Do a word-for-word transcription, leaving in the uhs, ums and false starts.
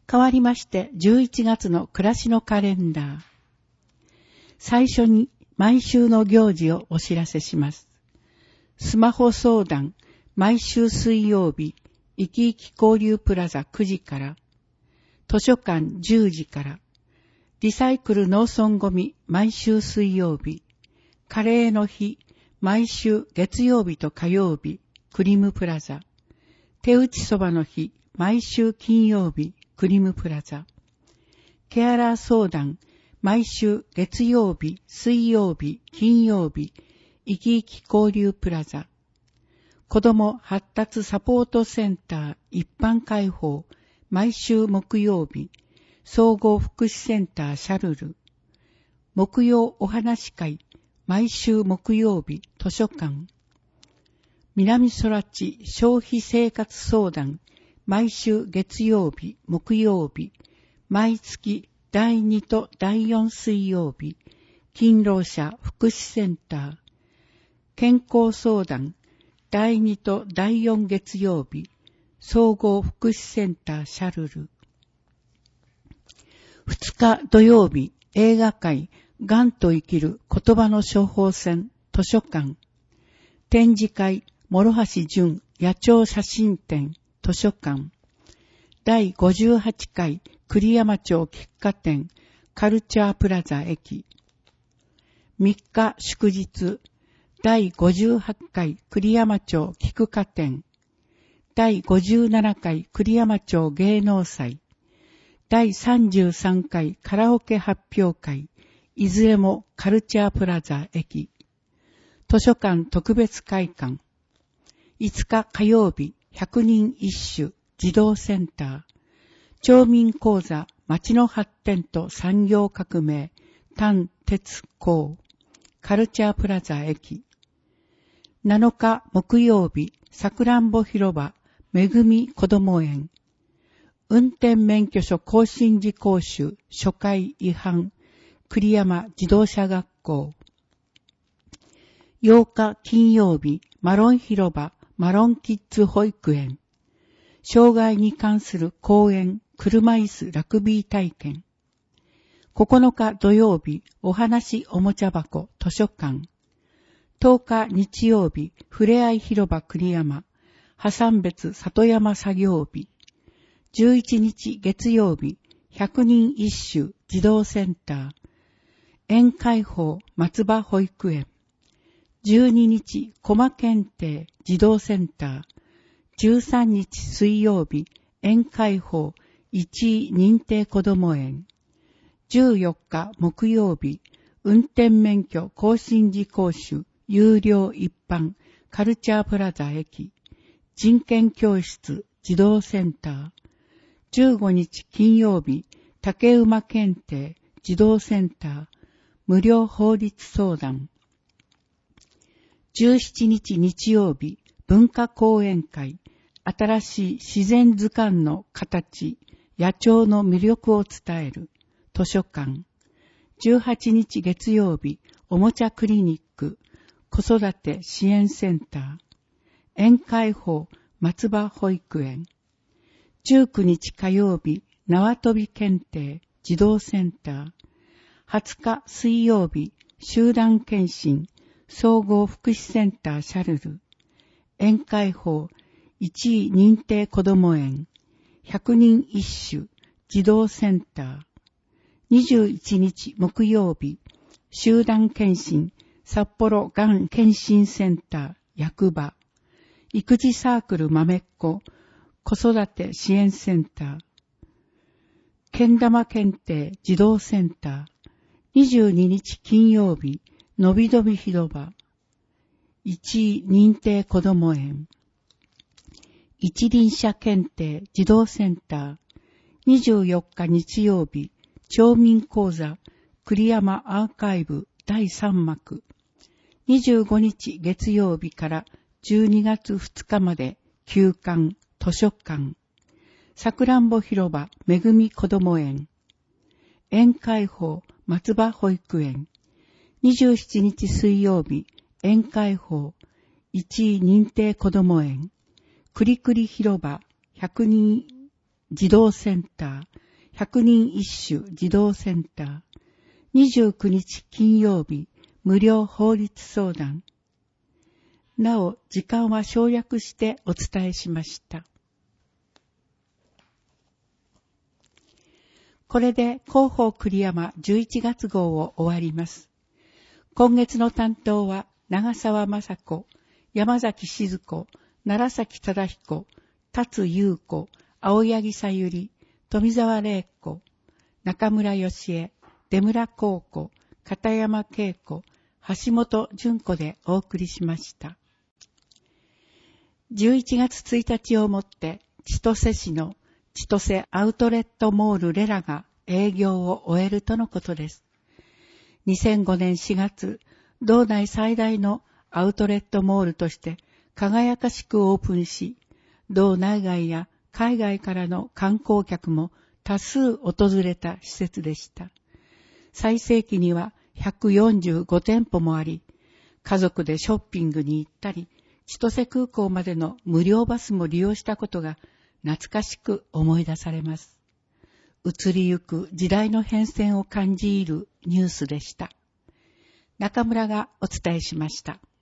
変わりましてじゅういちがつの暮らしのカレンダー。最初に毎週の行事をお知らせします。スマホ相談、毎週水曜日、いきいき交流プラザくじから、図書館じゅうじから、リサイクル農村ゴミ毎週水曜日、カレーの日、毎週月曜日と火曜日、クリムプラザ、手打ちそばの日、毎週金曜日、クリムプラザ、ケアラー相談、毎週月曜日、水曜日、金曜日、いきいき交流プラザ、子ども発達サポートセンター一般開放、毎週木曜日、総合福祉センターシャルル、木曜お話会、毎週木曜日、図書館、南空地消費生活相談、毎週月曜日、木曜日、毎月だいにとだいよん水曜日、勤労者福祉センター、健康相談、だいにとだいよん月曜日、総合福祉センターシャルル。ふつか土曜日、映画会、がんと生きる言葉の処方箋、図書館。展示会、諸橋純野鳥写真展、図書館。だいごじゅうはちかい、栗山町喫茶店、カルチャープラザ駅。みっか祝日、だいごじゅうはちかい栗山町菊花展、だいごじゅうななかい栗山町芸能祭、だいさんじゅうさんかいカラオケ発表会、いずれもカルチャープラザ駅、図書館特別会館、いつか火曜日百人一首児童センター、町民講座町の発展と産業革命、丹鉄工、カルチャープラザ駅、なのか木曜日、さくらんぼ広場、めぐみこども園、運転免許証更新時講習、初回違反、栗山自動車学校。ようか金曜日、マロン広場、マロンキッズ保育園、障害に関する講演、車椅子ラグビー体験。ここのか土曜日、お話おもちゃ箱、図書館。とおか日曜日、ふれあい広場栗山、破産別里山作業日。じゅういちにち月曜日、百人一首児童センター、園開放松葉保育園。じゅうににち駒検定児童センター、じゅうさんにち水曜日、園開放いちい認定こども園。じゅうよっか木曜日、運転免許更新時講習、有料一般、カルチャープラザ駅、人権教室、児童センター。じゅうごにち金曜日、竹馬検定、児童センター、無料法律相談。じゅうしちにち日曜日、文化講演会、新しい自然図鑑の形、野鳥の魅力を伝える、図書館。じゅうはちにち月曜日、おもちゃクリニック、子育て支援センター、園開放松葉保育園。じゅうくにち火曜日、縄跳び検定児童センター。はつか水曜日、集団検診総合福祉センターシャルル。園開放いちい認定こども園。百人一首児童センター。にじゅういちにち木曜日、集団検診札幌がん検診センター役場。育児サークルまめっこ子育て支援センター。けん玉検定児童センター。にじゅうににち金曜日、のびのび広場。いちい認定こども園。一輪車検定児童センター。にじゅうよっか日曜日、町民講座栗山アーカイブだいさんまく。にじゅうごにち月曜日からじゅうにがつふつかまで休館図書館。さくらんぼ広場めぐみこども園。園開放松葉保育園。にじゅうしちにち水曜日、園開放いちい認定こども園。くりくり広場百人児童センター、百人一首児童センター、にじゅうくにち金曜日、無料法律相談。なお、時間は省略してお伝えしました。これで広報栗山じゅういちがつ号を終わります。今月の担当は長澤雅子、山崎静子、楢崎忠彦、辰優子、青柳さゆり、富澤玲子、中村義恵、出村幸子、片山恵子、橋本純子でお送りしました。じゅういちがつついたちをもって千歳市の千歳アウトレットモールレラが営業を終えるとのことです。にせんごねんしがつ、道内最大のアウトレットモールとして輝かしくオープンし、道内外や海外からの観光客も多数訪れた施設でした。最盛期にはひゃくよんじゅうごてんぽもあり、家族でショッピングに行ったり、千歳空港までの無料バスも利用したことが懐かしく思い出されます。移りゆく時代の変遷を感じ入るニュースでした。中村がお伝えしました。